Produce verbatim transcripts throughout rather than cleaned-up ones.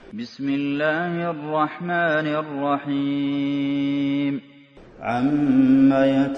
بسم الله الرحمن الرحيم عم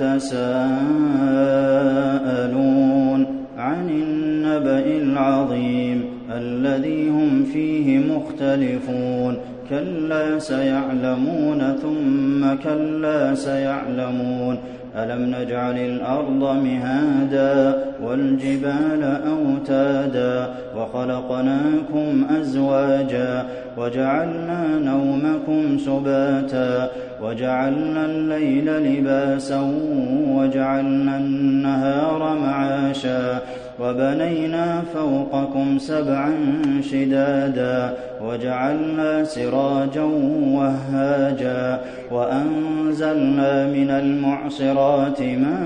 يتساءلون عن النبأ العظيم الذي هم فيه مختلفون كلا سيعلمون ثم كلا سيعلمون ألم نجعل الأرض مهادا والجبال أوتادا وخلقناكم أزواجا وجعلنا نومكم سباتا وجعلنا الليل لباسا وجعلنا النهار معاشا وبنينا فوقكم سبعا شدادا وجعلنا سراجا وهاجا وأنزلنا من المعصرات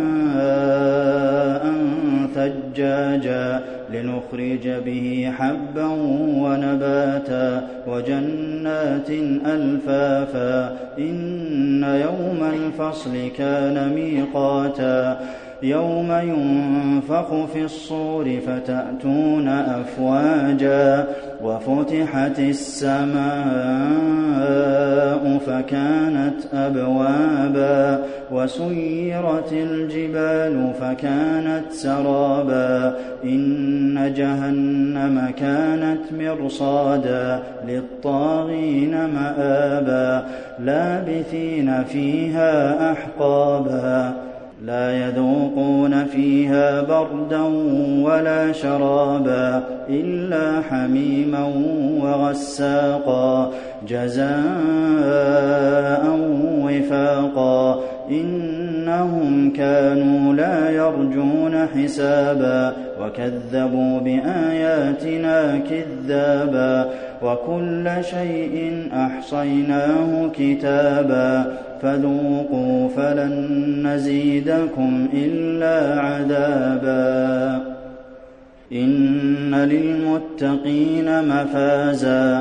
ماء ثجاجا لنخرج به حبا ونباتا وجنات ألفافا إن يوم الفصل كان ميقاتا يوم ينفخ في الصور فتأتون أفواجا وفتحت السماء فكانت أبوابا وسيرت الجبال فكانت سرابا إن جهنم كانت مرصادا للطاغين مآبا لابثين فيها أحقابا لا يذوقون فيها بردا ولا شرابا إلا حميما وغساقا جزاء وفاقا إنهم كانوا لا يرجون حسابا وكذبوا بآياتنا كذابا وكل شيء أحصيناه كتابا فذوقوا فلن نزيدكم إلا عذابا إن للمتقين مفازا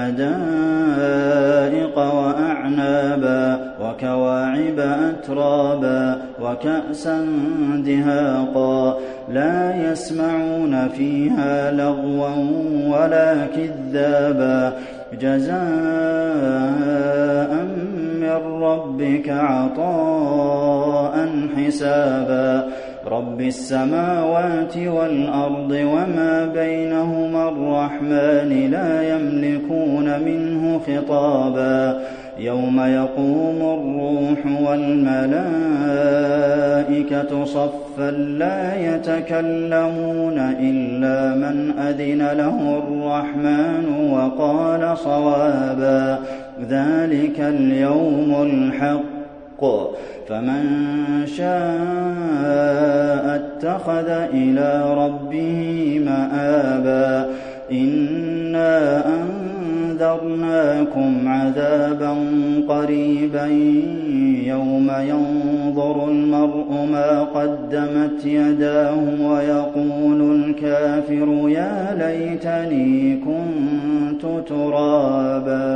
حدائق وأعنابا وكواعب أترابا وكأسا دهاقا لا يسمعون فيها لغوا ولا كذابا جزاء من ربك عطاء حسابا رب السماوات والأرض وما بينهما الرحمن لا يملكون منه خطابا يوم يقوم الروح والملائكة صفا لا يتكلمون إلا من أذن له الرحمن وقال صوابا ذلك اليوم الحق فمن شاء اتخذ إلى ربه مآبا إنا أنذرناكم عذابا قريبا يوم ينظر المرء ما قدمت يداه ويقول الكافر يا ليتني كنت ترابا.